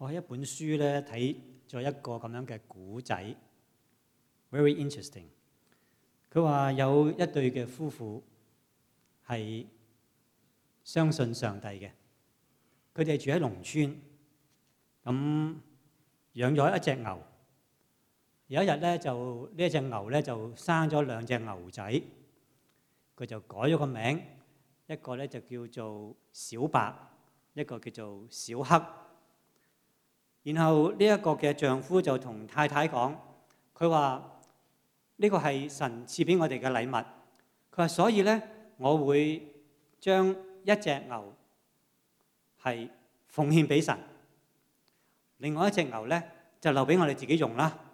我喺一本書咧睇咗一個咁樣嘅古仔 ，very interesting。佢話有一對嘅夫婦係相信上帝嘅，佢哋住喺農村，咁養咗一隻牛。有一日咧，就呢一隻牛咧就生咗兩隻牛仔，佢就改咗個名，一個咧就叫做小白，一個叫做小黑。然後呢一個嘅丈夫就同太太講，佢話呢個係神賜俾我哋嘅禮物。佢話所以咧，我會將一隻牛係奉獻俾神，另外一隻牛咧就留俾我哋自己用啦。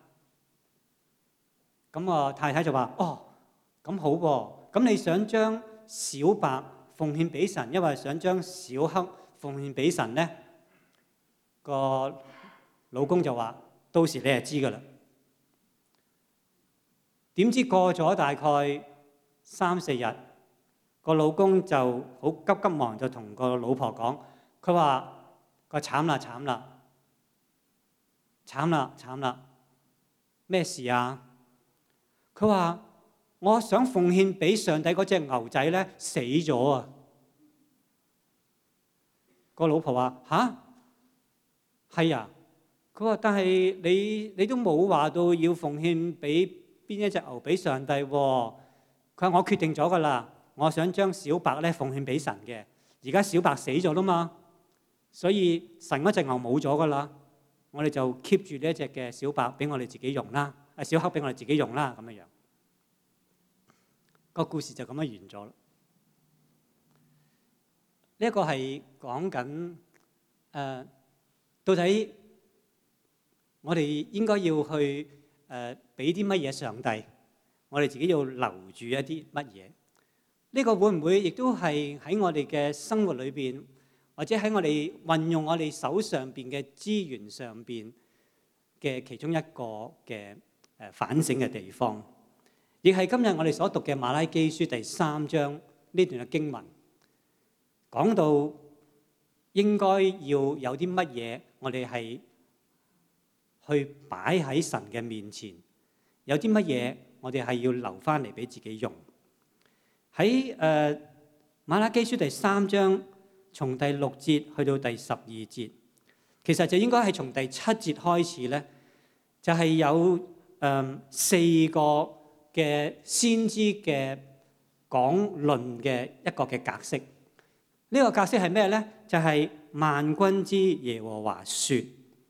咁我太太就話：哦，咁好噃，咁你想將小白奉獻俾神，因為想將小黑奉獻俾神咧？個老公就話：到時你就知㗎啦。點知過咗大概3-4日，個老公就好急急忙就同個老婆講，佢話：個慘啦慘啦，慘啦慘啦，咩事啊？佢話：我想奉獻俾上帝嗰隻牛仔咧死咗啊！個老婆話：吓？係啊！佢話：但係你都冇話到要奉獻俾邊一隻牛俾上帝喎。佢話：我決定咗㗎啦，我想將小白咧奉獻俾神嘅。而家小白死咗啦嘛，所以神嗰隻牛冇咗㗎啦，我哋就 keep 住呢一隻嘅小白俾我哋自己用啦，小黑俾我哋自己用啦，咁樣樣。個故事就咁樣完咗啦。呢一個係講緊到底我哋應該要去俾啲乜嘢上帝？我哋自己要留住一啲乜嘢？呢個會唔會亦都係喺我哋嘅生活裏邊，或者喺我哋運用我哋手上邊嘅資源上邊嘅其中一個嘅反省嘅地方？亦係今日我哋所讀嘅馬拉基書第3章呢段嘅經文，講到應該要有啲乜嘢，我哋係去擺喺神嘅面前，有啲乜嘢我哋係要留翻嚟俾自己用。喺馬拉基書第3章從第6節去到第12節，其實就應該係從第7節開始咧，就係有4個嘅先知嘅講論嘅一個嘅格式。呢個格式係咩咧？就係萬軍之耶和華說。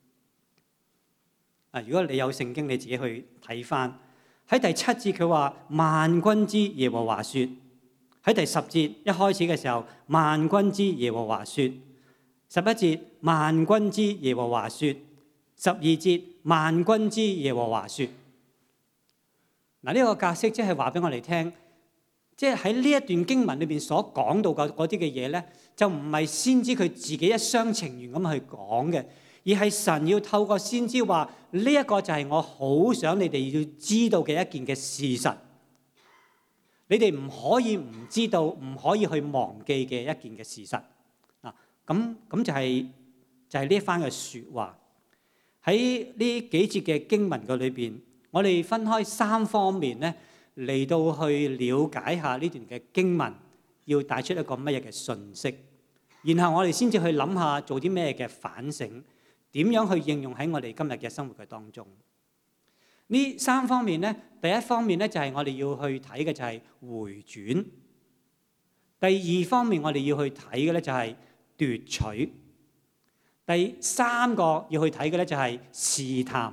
如果你有聖經，你自己去睇翻。喺第7節佢話萬軍之耶和華說。喺第10節一開始嘅時候，萬軍之耶和華說。11節萬軍之耶和華說。12節萬軍之耶和華說。嗱，呢個格式即係話俾我哋聽，即係喺呢一段經文裏邊所講到嘅嗰啲嘅嘢咧，就唔係先知佢自己一廂情願咁去講嘅，而係神要透過先知話呢一個就係我好想你哋要知道嘅一件嘅事實，你哋唔可以唔知道，唔可以去忘記嘅一件嘅事實。嗱，咁就係呢一番嘅説話。喺呢幾節嘅經文嘅裏邊，我哋分開3方面咧，嚟到去了解下呢段嘅經文，要帶出一個乜嘢嘅訊息，然後我哋先至去諗下做啲咩嘅反省，點樣去應用喺我哋今日嘅生活嘅當中。呢3方面咧，第一方面咧就係我哋要去睇嘅就係回轉；第二方面我哋要去睇嘅咧就係奪取；第3個要去睇嘅咧就係試探。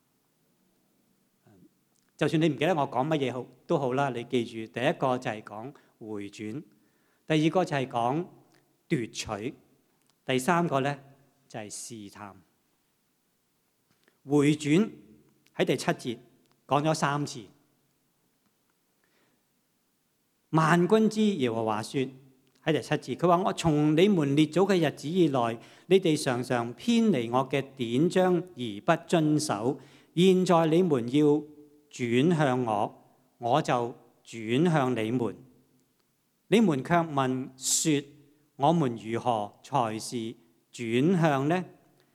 就算你唔記得我講乜嘢好都好啦，你記住第一個就係講回轉，第二個就係講奪取，第3個咧就係試探。回轉喺第7節講咗3次，萬軍之耶和華說喺第7節，佢話我從你們列祖嘅日子以來，你哋常常偏離我嘅典章而不遵守，現在你們要轉向我，我就轉向你們。你們卻問說：我們如何才是轉向呢？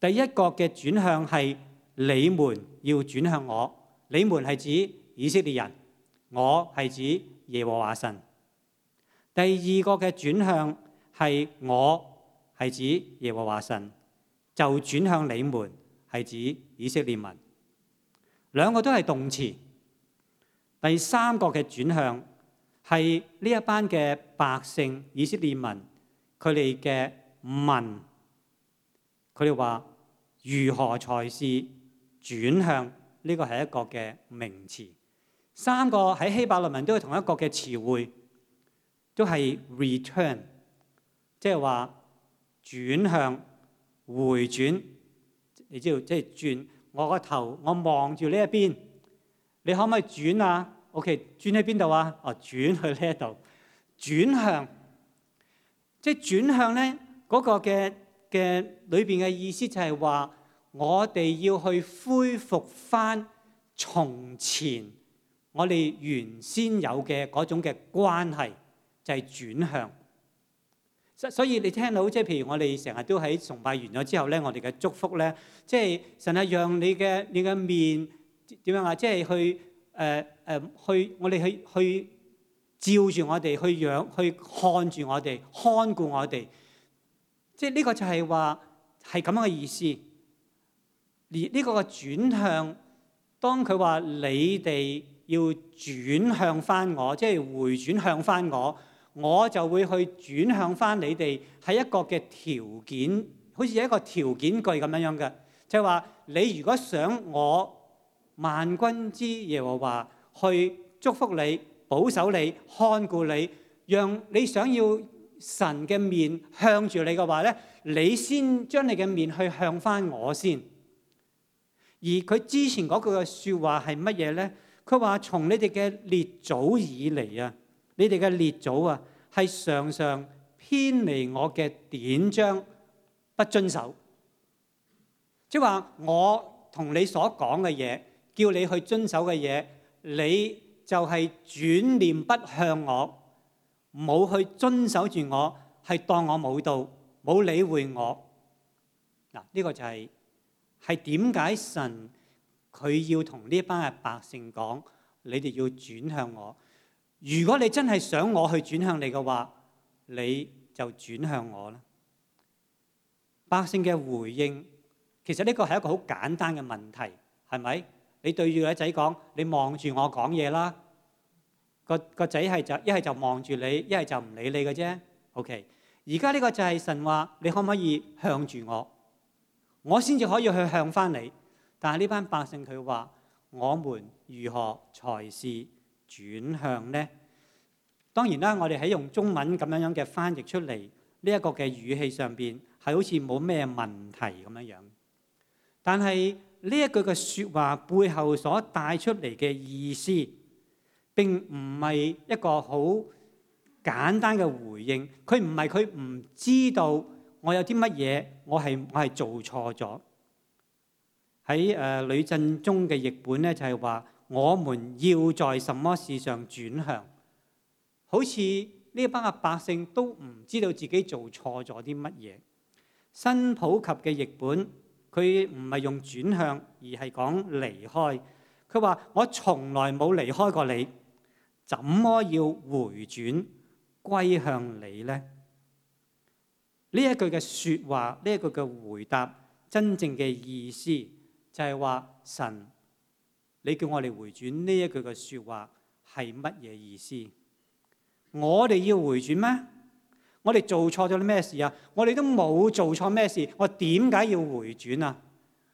第一個嘅轉向係你們要轉向我，你們係指以色列人，我係指耶和華神。第二個嘅轉向係我係指耶和華神，就轉向你們係指以色列民。兩個都係動詞。第三個嘅轉向係呢一班嘅百姓以色列民，佢哋嘅問，佢哋話如何才是轉向？呢個係一個嘅名詞。三個喺希伯來文都係同一個嘅詞彙，都係 return， 即係話轉向、回轉。你知道即係轉我個頭，我望住呢一邊，你可唔可以轉啊 ？OK， 轉喺邊度啊？哦，轉去呢一度，轉向。即係轉向咧，嗰個嘅裏邊嘅意思就係話，我哋要去恢復翻從前我哋原先有嘅嗰種嘅關係，就係轉向。所以你聽到即係譬如我哋成日都喺崇拜完咗之後咧，我哋嘅祝福咧，即係神係讓你嘅面點樣啊？即係去我哋去照住我哋，去看住我哋，看顧我哋。即係呢個就係話係咁樣嘅意思。而呢個嘅轉向，當佢話你哋要轉向翻我，即係回轉向翻我，我就會去轉向翻你哋，係一個嘅條件，好似一個條件句咁樣嘅，就係話你如果想我萬軍之耶和華去祝福你、保守你、看顧你，讓你想要神嘅面向住你嘅話咧，你先將你嘅面去向翻我先。而佢之前嗰句嘅説話係乜嘢咧？佢話從你哋嘅列祖以嚟啊，你哋嘅列祖啊，係常常偏離我嘅典章，不遵守。即係話我同你所講嘅嘢，叫你去遵守嘅嘢，你就係轉念不向我，冇去遵守住我，係當我冇到，冇理會我。嗱，呢個就係點解神佢要同呢班嘅百姓講，你哋要轉向我。如果你真係想我去轉向你嘅話，你就轉向我啦。百姓嘅回應，其實呢個係一個好簡單嘅問題，係咪？你對住個仔講，你望住我講嘢啦。個仔係就一係就望住你，一係就唔理你嘅啫。OK， 而家呢個就係神話，你可唔可以向住我？我先至可以去向翻你。但係呢班百姓佢話：我們如何才是轉向呢？當然啦，我哋喺用中文咁樣嘅翻譯出嚟，呢一個嘅語氣上邊係好似冇咩問題咁樣。但係呢一句嘅説話背後所帶出嚟嘅意思，並唔係一個好簡單嘅回應。佢唔係佢唔知道我有啲乜嘢，我係做錯咗。喺呂振中嘅譯本咧，就係話我們要在什麼事上轉向，好似呢一班嘅百姓都唔知道自己做錯咗啲乜嘢。新普及嘅譯本，佢唔係用轉向，而係講離開。佢話我從來冇離開過你，怎麼要回轉歸向你呢？呢一句嘅説話，呢一句嘅回答，真正嘅意思就係話神，你叫我哋回轉呢一句嘅説話係乜嘢意思？我哋要回轉咩？我哋做錯咗啲咩事啊？我哋都冇做錯咩事，我點解要回轉啊？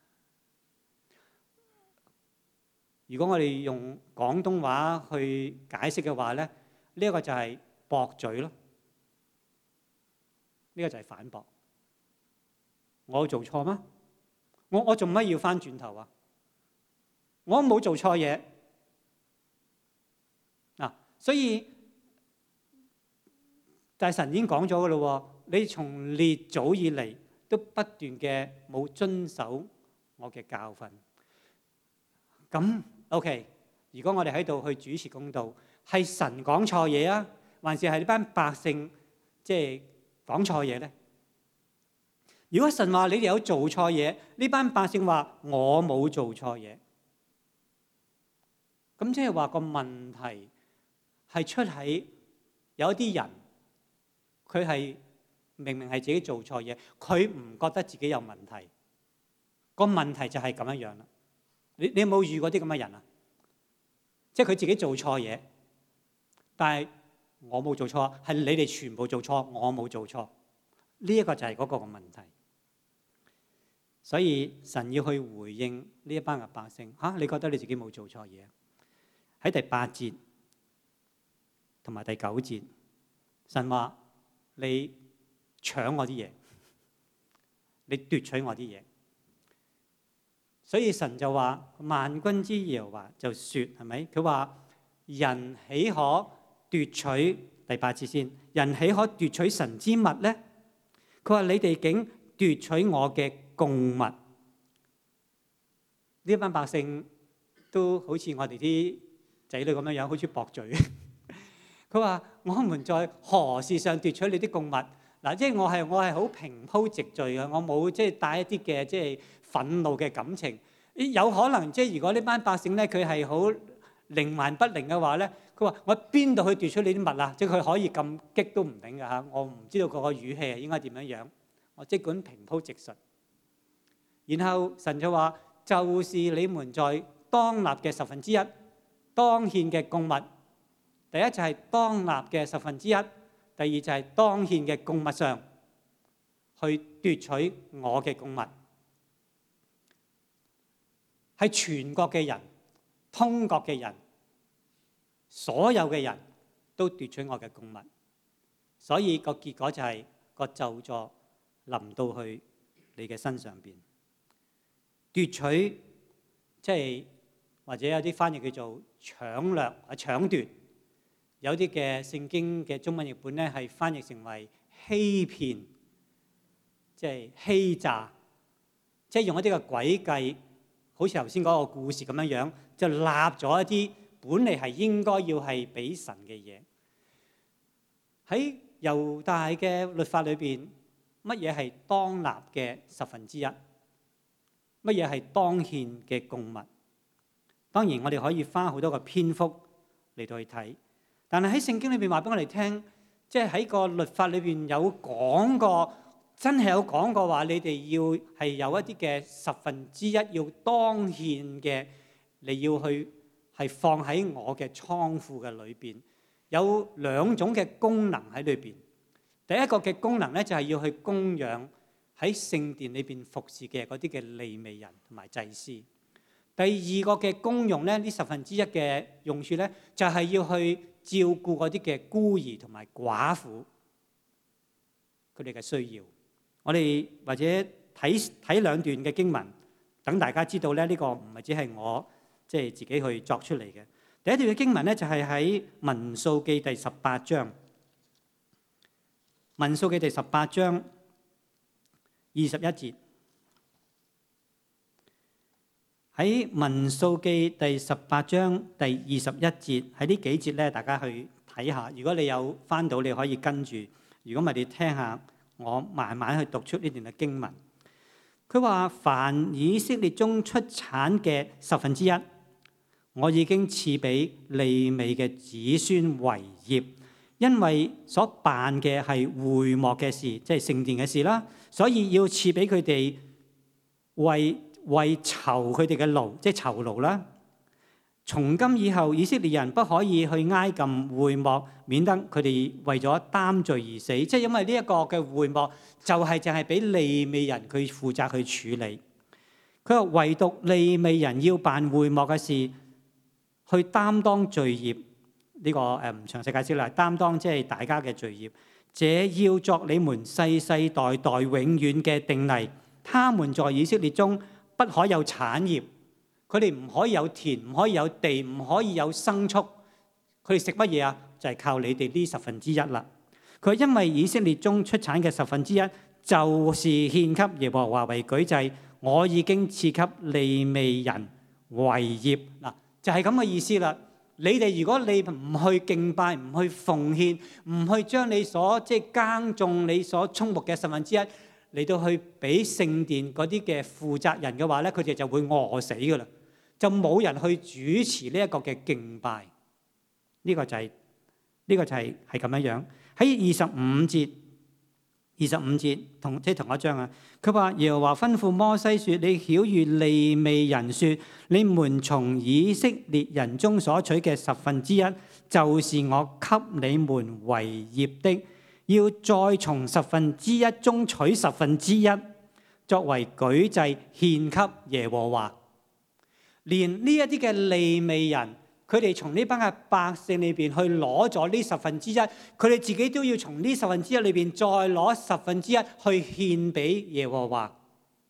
如果我哋用廣東話去解釋嘅話咧，呢一個就係駁嘴咯，呢個就係反駁。我做錯嗎？我做乜要翻轉頭啊？我冇做錯嘢嗱，所以但係神已經講咗嘅咯，你從列祖以嚟都不斷嘅冇遵守我嘅教訓。咁 OK， 如果我哋喺度去主持公道，係神講錯嘢啊，還是係呢班百姓即係講錯嘢咧？ 如果神話你哋有做錯嘢，呢班百姓話我冇做錯嘢，咁即係話個問題係出喺有一啲人，佢係明明係自己做錯嘢，佢唔覺得自己有問題。個問題就係咁樣樣啦。你有冇遇過啲咁嘅人啊？即係佢自己做錯嘢，但係我冇做錯，係你哋全部做錯，我冇做錯。呢一個就係嗰個問題。所以神要去回應呢一班嘅百姓。你覺得你自己冇做錯嘢？喺第8節同埋第9節，神話你搶我啲嘢，你奪取我啲嘢。所以神就話萬軍之耶和華就說，係咪？佢話人豈可奪取，第8節先，人豈可奪取神之物呢？佢話你哋竟奪取我嘅供物。呢班百姓都好似我哋啲仔女咁樣樣，好似駁嘴。佢話我們在何事上奪取你啲供物？嗱，即係我係好平鋪直敘嘅，我冇即係帶一啲嘅即係憤怒嘅感情。有可能即係如果呢班百姓咧，佢係好靈還不靈嘅話咧，佢話我邊度去奪取你啲物啊？即係佢可以咁激都唔頂㗎嚇。我唔知道佢個語氣係應該點樣樣。我即管平鋪直述。然後神就話：就是你們在當納嘅1/10，當獻嘅供物。第一就係當納嘅1/10，第二就係當獻嘅供物上去奪取我嘅供物，係全國嘅人、通國嘅人、所有嘅人都奪取我嘅供物，所以個結果就係個咒詛臨到去你嘅身上邊。奪取即係或者有啲翻譯叫做搶掠啊、搶奪。有啲嘅聖經嘅中文譯本咧係翻譯成為欺騙，即係欺詐，即係用一啲嘅詭計，好似頭先嗰個故事咁樣樣，就立咗一啲本嚟係應該要係俾神嘅嘢。喺猶大嘅律法裏邊，乜嘢係當納嘅1/10？乜嘢係當獻嘅供物？當然我哋可以花好多個篇幅嚟到去睇。但係喺聖經裏邊話俾我哋聽，即係喺個律法裏邊有講過，真係有講過話，你哋要係有一啲嘅1/10要當獻嘅，你要去係放喺我嘅倉庫嘅裏邊。有2種嘅功能喺裏邊。第一個嘅功能咧就係要去供養喺聖殿裏邊服侍嘅嗰啲嘅利未人同埋祭司。第二個嘅功用咧，呢1/10嘅用處咧，就係要去照顧嗰啲嘅孤兒同埋寡婦佢哋嘅需要。我哋或者睇2段嘅經文，等大家知道咧，呢個唔係只係我即係自己去作出嚟嘅。第一段嘅經文咧就係喺民數記第18章，民數記第18章21節。喺民數記第18章第21節，喺呢幾節咧，大家去睇下。如果你有翻到，你可以跟住；如果唔係，你聽下我慢慢去讀出呢段嘅經文。佢話：凡以色列中出產嘅1/10，我已經賜俾利未嘅子孫為業，因為所辦嘅係會幕嘅事，即係聖殿嘅事啦，所以要賜俾佢哋為酬佢哋嘅勞，即係酬勞啦。從今以後，以色列人不可以去挨近會幕，免得佢哋為咗擔罪而死。即係因為呢一個嘅會幕就係俾利未人佢負責去處理。佢話唯獨利未人要辦會幕嘅事，去擔當罪孽。呢個唔詳細解釋啦，擔當即係大家嘅罪孽。這要作你們世世代代永遠嘅定例。他們在以色列中不可有產業，佢哋唔可以有田，唔可以有地，唔可以有牲畜。佢哋食乜嘢啊？就係靠你哋呢1/10啦。佢因為以色列中出產嘅1/10，就是獻給耶和華為舉祭，我已經賜給利未人為業。嗱，就係咁嘅意思啦。你哋如果你唔去敬拜，唔去奉獻，唔去將你所即係耕種、你所畜牧嘅1/10， 嚟到去俾聖殿嗰啲嘅負責人嘅話咧，佢哋就會餓死噶啦，就冇人去主持呢一個嘅敬拜。呢個就係咁樣樣。喺25節同一章啊，佢話耶和華吩咐摩西説：你曉諭利未人説，你們從以色列人中所取嘅1/10，就是我給你們為業的，要再從1/10中取1/10，作為舉祭獻給耶和華。連呢一啲嘅利未人，佢哋從呢班嘅百姓裏邊去攞咗呢1/10，佢哋自己都要從呢1/10裏邊再攞1/10去獻俾耶和華，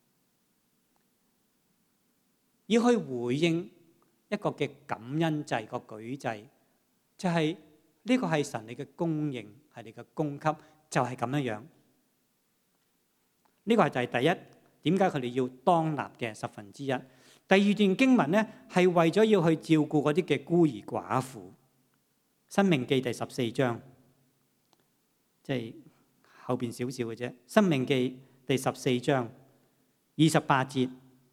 要去回應一個嘅感恩祭個舉祭，就係呢個係神你嘅供應，係你嘅供給，就係咁樣樣。呢個就係第一，點解佢哋要當納嘅1/10？第二段經文咧，係為咗要去照顧嗰啲嘅孤兒寡婦。申命記第14章，即係後邊少少嘅啫。申命記第14章28節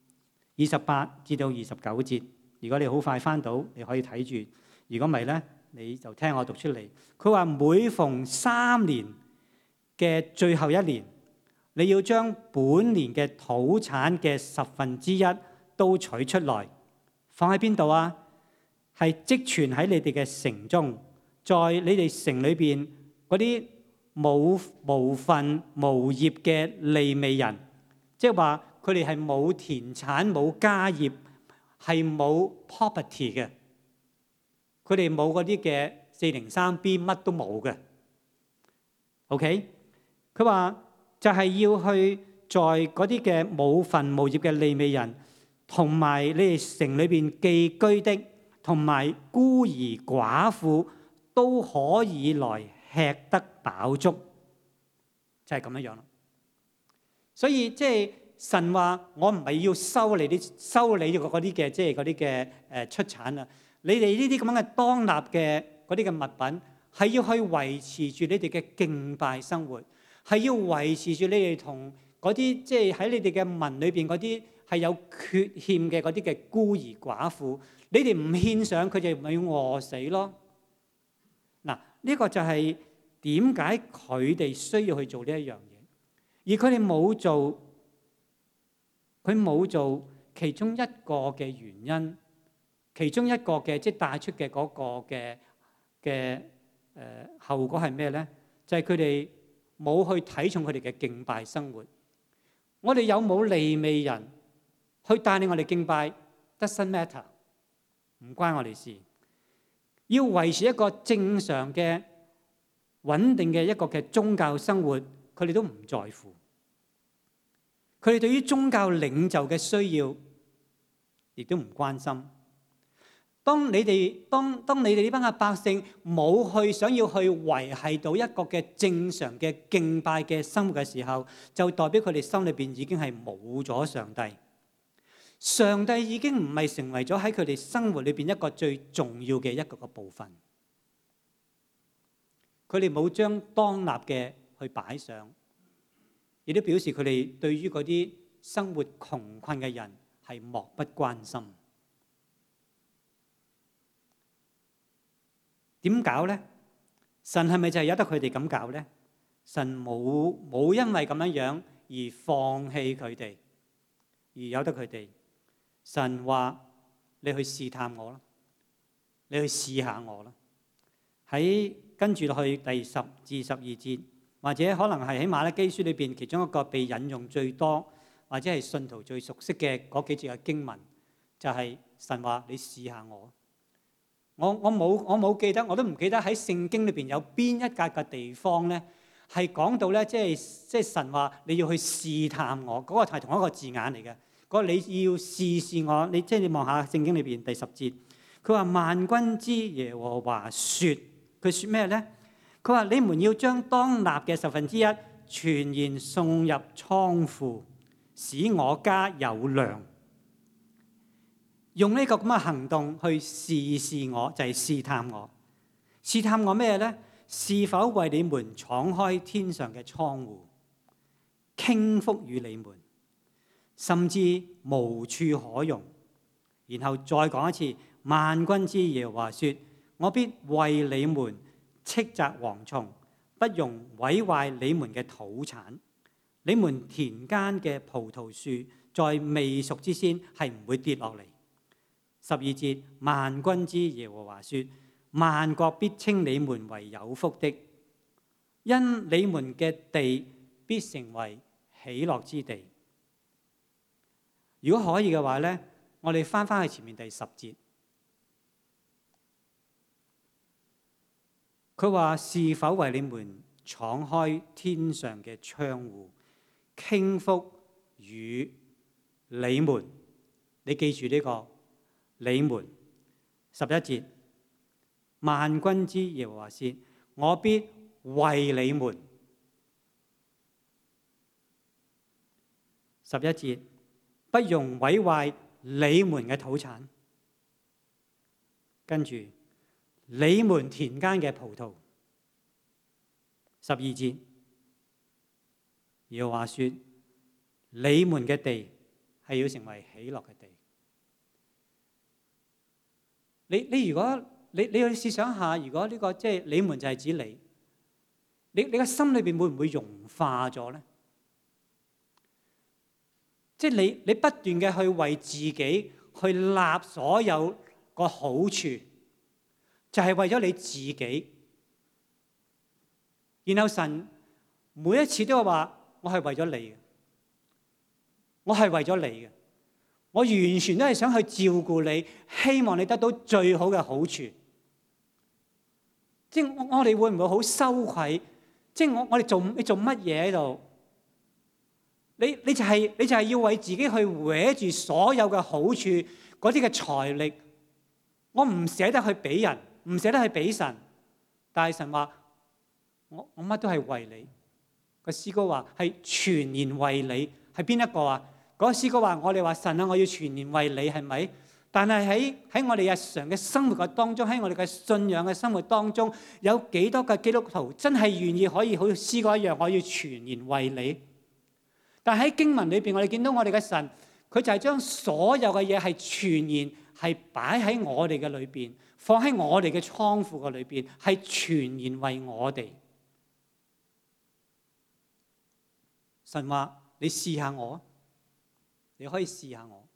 ，28至到29節。如果你好快翻到，你可以睇住；如果唔係咧，你就聽我讀出嚟。佢話每逢3年嘅最後一年，你要將本年嘅土產嘅1/10都取出來，放喺邊度啊？係積存喺你哋嘅城中，在你哋城裏邊嗰啲無份無業嘅利未人，即係話佢哋係冇田產、冇家業、係冇 property 嘅，佢哋冇嗰啲嘅403B 乜都冇嘅。OK， 佢話就係要去在嗰啲嘅冇份無業嘅利未人，同埋你哋城裏邊寄居的，同埋孤兒寡婦都可以來吃得飽足，就係咁樣樣咯。所以即係神話，我唔係要收你嗰啲嘅，即係嗰啲嘅出產啊。你哋呢啲咁樣嘅當納嘅嗰啲嘅物品，係要去維持住你哋嘅敬拜生活，係要維持住你哋同嗰啲即係喺你哋嘅民裏邊嗰啲係有缺陷嘅嗰啲嘅孤兒寡婦，你哋唔獻上，佢哋咪要餓死咯。嗱，呢個就係點解佢哋需要去做呢一樣嘢，而佢哋冇做，佢冇做其中一個嘅原因，其中一個嘅即係帶出嘅嗰個嘅後果係咩咧？就係佢哋冇去睇重佢哋嘅敬拜生活。我哋有冇利未人去帶領我哋敬拜 doesn't matter， 唔關我哋事。要維持一個正常嘅穩定嘅一個嘅宗教生活，佢哋都唔在乎。佢哋對於宗教領袖嘅需要，亦都唔關心。當你哋呢班嘅百姓冇去想要去維繫到一個嘅正常嘅敬拜嘅生活嘅時候，就代表佢哋心裏邊已經係冇咗上帝。上帝已經唔係成為咗喺佢哋生活裏邊一個最重要嘅一個部分。佢哋冇將當納嘅去擺上，亦都表示佢哋對於嗰啲生活窮困嘅人係漠不關心。點搞呢？神係咪就係由得佢哋咁搞呢？神冇因為咁樣樣而放棄佢哋，而由得佢哋。神話你去試探我啦，你去試下我啦。喺跟住落去第10至12節，或者可能係喺馬拉基書裏邊其中一個被引用最多，或者係信徒最熟悉嘅嗰幾節嘅經文，就係神話你試下我。我冇記得，我都唔記得喺聖經裏邊有邊一格嘅地方咧，係講到咧，即係神話你要去試探我，嗰個係同一個字眼嚟嘅。嗰個你要試我，你即係你望下聖經裏邊第10節，佢話萬軍之耶和華説，佢説咩咧？佢話你們要將當納嘅1/10全然送入倉庫，使我家有糧。用呢個咁嘅行動去試我，就係試探我。試探我咩咧？是否為你們敞開天上嘅窗戶， 傾福與你們，甚至無處可容。然後再講一次，萬軍之耶和華說：我必為你們斥責蝗蟲，不容毀壞你們嘅土產。你們田間嘅葡萄樹在未熟之先係唔會跌落嚟。12節，萬軍之耶和華說：萬國必稱你們為有福的，因你們嘅地必成為喜樂之地。如果可以嘅話呢，我哋翻去前面第10節，佢話：是否為你們敞開天上嘅窗戶，傾福與你們？你記住呢個你們。11節，萬軍之耶和華說：我必為你們。11節，不容毀壞你們嘅土產。跟住你們田間嘅葡萄。12節，耶和華說：你們嘅地係要成為喜樂嘅地。你如果你去試想下，如果呢個即係你們就係指你嘅心裏邊會唔會融化咗咧？即係你不斷嘅去為自己去立所有個好處，就係為咗你自己。然後神每一次都係話：我係為咗你嘅，我係為咗你嘅，我完全都係想去照顧你，希望你得到最好嘅好處。即係我哋會唔會好羞愧？即係我哋你做乜嘢喺度？你就係要為自己去搲住所有嘅好處，嗰啲嘅財力，我唔捨得去俾人，唔捨得去俾神。但係神話我乜都係為你。個詩歌話係全然為你，係邊一個啊？嗰個詩歌話我哋話神啊，我要全然為你，係咪？但係喺我哋日常嘅生活嘅當中，喺我哋嘅信仰嘅生活當中，有幾多個基督徒真係願意可以好似詩歌一樣，我要全然為你？但喺經文裏邊，我哋見到我哋嘅神，佢就係將所有嘅嘢係全然係擺喺我哋嘅裏邊，放喺我哋嘅倉庫嘅裏邊，係全然為我哋。神話你試下我，你可以試下我，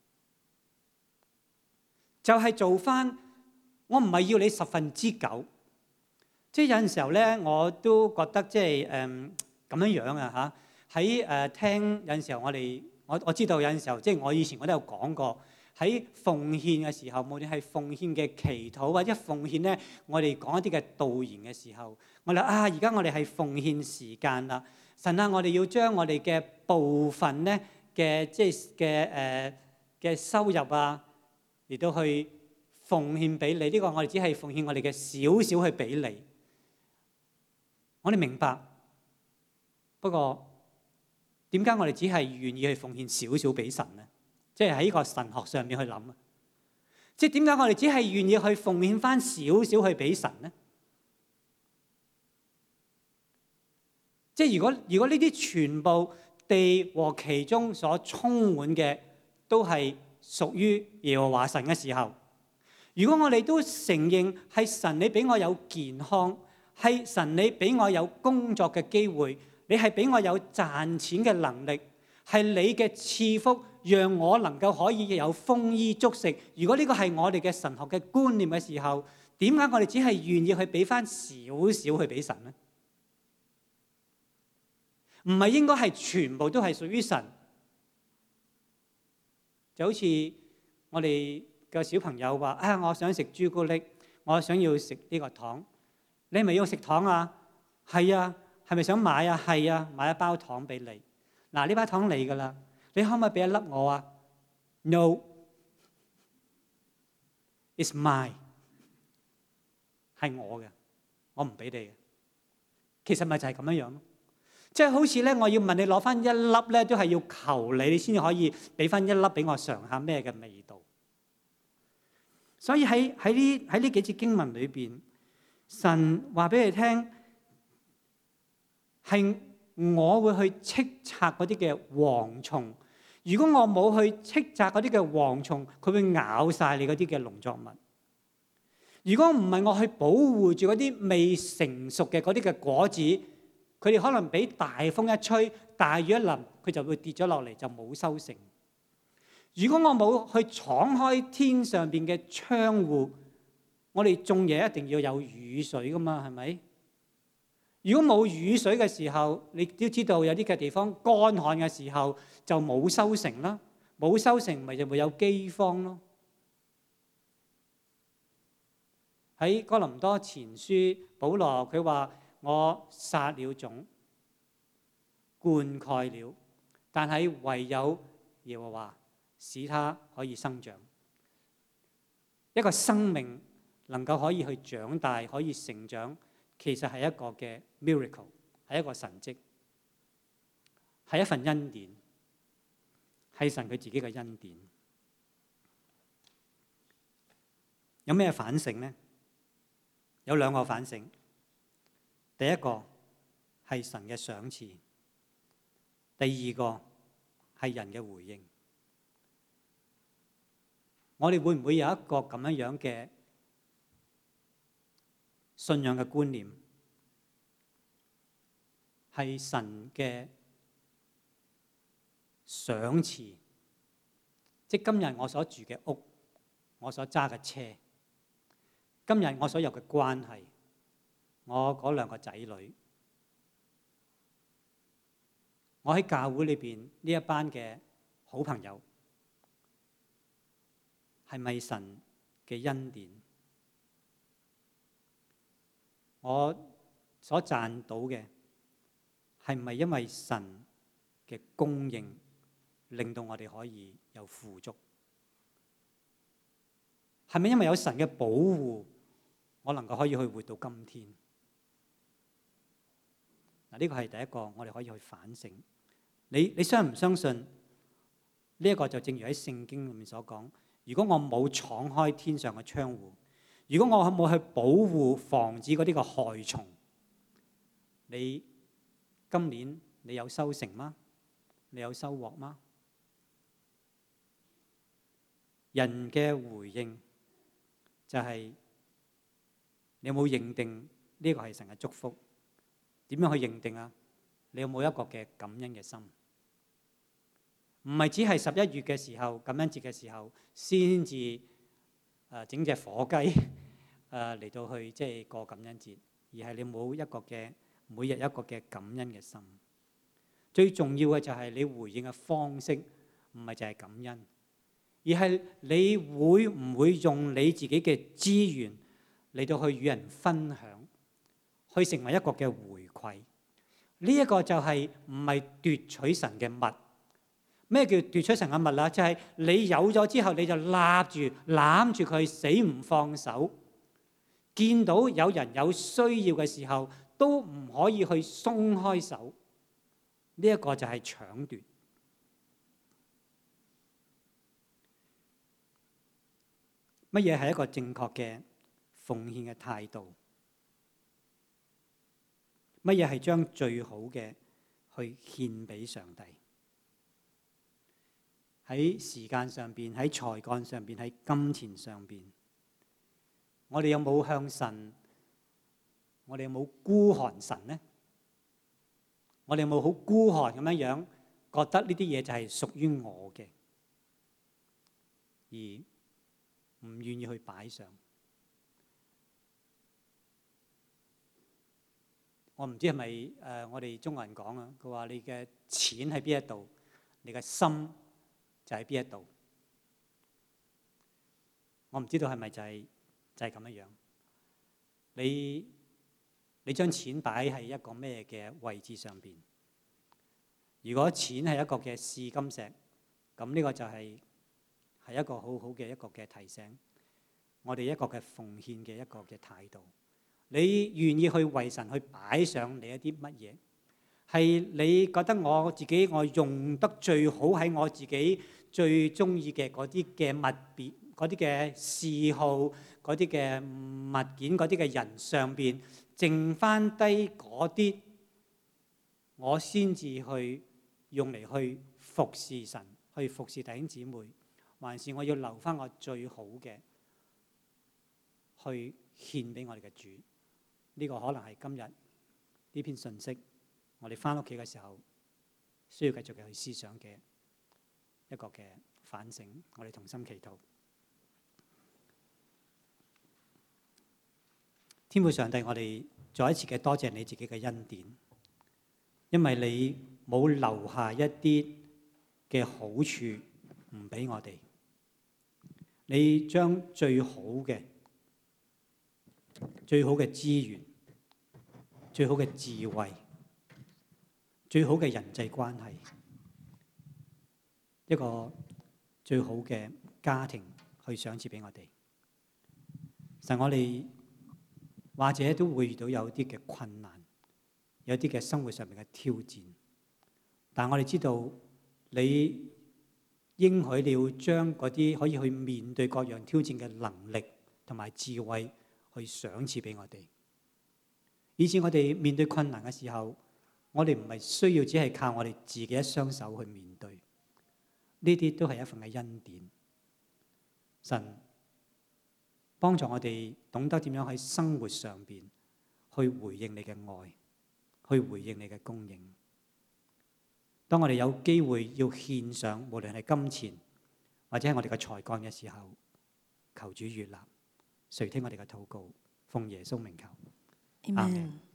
就係做翻。我唔係要你9%，即係有陣時候咧，我都覺得即係咁樣樣啊嚇。喺聽有陣時候我知道有陣時候，即係我以前我都有講過，喺奉獻嘅時候，無論係奉獻嘅祈禱或者奉獻咧，我哋講一啲嘅道言嘅時候，我哋而家我哋係奉獻時間啦。神啊，我哋要將我哋嘅部分咧嘅即係嘅收入啊，嚟到去奉獻俾你。呢個我哋只係奉獻我哋嘅少少去俾你。我哋明白，不過點解我哋只係願意去奉獻少少俾神咧？即係喺呢個神學上面去諗啊！即係點解我哋只係願意去奉獻翻少少去俾神咧？即係如果呢啲全部地和其中所充滿嘅都係屬於耶和華神嘅時候，如果我哋都承認係神你俾我有健康，係神你俾我有工作嘅機會，你係俾我有賺錢嘅能力，係你嘅賜福讓我能夠可以有豐衣足食。如果呢個係我哋嘅神學嘅觀念嘅時候，點解我哋只係願意去俾翻少少去俾神呢？唔係應該係全部都係屬於神？就好似我哋嘅小朋友話：我想食朱古力，我想要食呢個糖。你係咪要食糖啊？係啊。係咪想買啊？係啊，買一包糖俾你。嗱，呢包糖你噶啦，你可唔可以俾一粒我啊 ？No， it's mine， 係我嘅，我唔俾你嘅。其實咪就係咁樣樣咯。即係好似咧，我要問你攞翻一粒咧，都係要求你，你先至可以俾翻一粒俾我嘗下咩嘅味道。所以喺呢幾節經文裏邊，神話俾你聽，係我會去斥責嗰啲嘅蝗蟲。如果我冇去斥責嗰啲嘅蝗蟲，佢會咬晒你嗰啲嘅農作物。如果唔係我去保護住嗰啲未成熟嘅嗰啲嘅果子，佢哋可能俾大風一吹，大雨一淋，佢就會跌咗落嚟，就冇收成。如果我冇去敞開天上邊嘅窗戶，我哋種嘢一定要有雨水噶嘛，係咪？如果冇雨水嘅時候，你都知道有啲嘅地方乾旱嘅時候就冇收成啦，冇收成咪就會有饑荒咯。喺哥林多前書，保羅佢話：我撒了種，灌溉了，但係唯有耶和華使它可以生長。一個生命能夠可以去長大，可以成長，其實係一個嘅 miracle， 係一個神蹟，係一份恩典，係神佢自己嘅恩典。有咩反省呢？有兩個反省。第一個係神嘅賞賜，第二個係人嘅回應。我哋會唔會有一個咁樣嘅信仰嘅觀念，係神嘅賞賜，即今日我所住嘅屋，我所揸嘅車，今日我所有嘅關係，我嗰兩個仔女，我喺教會裏邊呢一班嘅好朋友，係咪神嘅恩典？我所賺到嘅係唔係因為神嘅供應，令到我哋可以有富足？係咪因為有神嘅保護，我能夠可以去活到今天？嗱，呢個係第一個，我哋可以去反省。你相唔相信呢一個就正如喺聖經裏面所講，如果我冇敞開天上嘅窗戶，如果我冇去保護防止嗰啲個害蟲，你今年你有收成嗎？你有收穫嗎？人嘅回應就係你有冇認定呢個係神嘅祝福？點樣去認定啊？你有冇一個嘅感恩嘅心？唔係只係11月嘅時候，感恩節嘅時候先至整隻火雞嚟到去即係過感恩節，而係你冇一個嘅每日一個嘅感恩嘅心。最重要嘅就係你回應嘅方式，唔係就係感恩，而係你會唔會用你自己嘅資源嚟到去與人分享，去成為一個嘅回饋。呢一個就係唔係奪取神嘅物。咩叫奪取神嘅物啦？就係你有咗之後，你就立住攬住佢，死唔放手。見到有人有需要嘅時候，都唔可以去鬆開手。呢一個就係搶奪。乜嘢係一個正確嘅奉獻嘅態度？乜嘢係將最好嘅去獻俾上帝？喺時間上邊，喺才幹上邊，喺金錢上邊，我哋有冇向神？我哋有冇孤寒神呢？我哋有冇好孤寒咁樣覺得呢啲嘢就係屬於我嘅，而唔願意去擺上？我唔知係咪我哋中國人講啊？佢話你嘅錢喺邊一度，你嘅心就喺邊一度。我唔知道係咪就係咁樣樣。你將錢擺喺一個咩嘅位置上邊？如果錢係一個嘅試金石，咁呢個就係一個好好嘅一個嘅提醒，我哋一個嘅奉獻嘅一個嘅態度。你願意去為神去擺上你一啲乜嘢？係你覺得我自己我用得最好，喺我自己最中意嘅嗰啲嘅物別、嗰啲嘅嗜好、嗰啲嘅物件、嗰啲嘅人上邊，剩翻低嗰啲， 我先至去用嚟去服侍神，去服侍弟兄姊妹，還是我要留返我最好嘅去獻俾我哋嘅主？呢個可能係今日呢篇信息，我哋返屋企嘅時候需要繼續去思想嘅一個嘅反省。我哋同心祈禱。天父上帝，我哋再一次嘅多謝你自己嘅恩典，因為你冇留下一啲嘅好處唔俾我哋，你將最好嘅資源、最好嘅智慧、最好嘅人際關係，一個最好嘅家庭去賞賜俾我哋。神，我哋或者都會遇到有啲嘅困難，有啲嘅生活上面嘅挑戰，但我哋知道你應許你要將嗰啲可以去面對各樣挑戰嘅能力同埋智慧去賞賜俾我哋，以致我哋面對困難嘅時候，我哋唔係需要只係靠我哋自己一雙手去面對，呢啲都係一份嘅恩典。神幫助我哋懂得點樣喺生活上邊去回應你嘅愛，去回應你嘅供應。當我哋有機會要獻上，無論係金錢或者係我哋嘅才幹嘅時候，求主悅納，垂聽我哋嘅禱告，奉耶穌名求，阿們。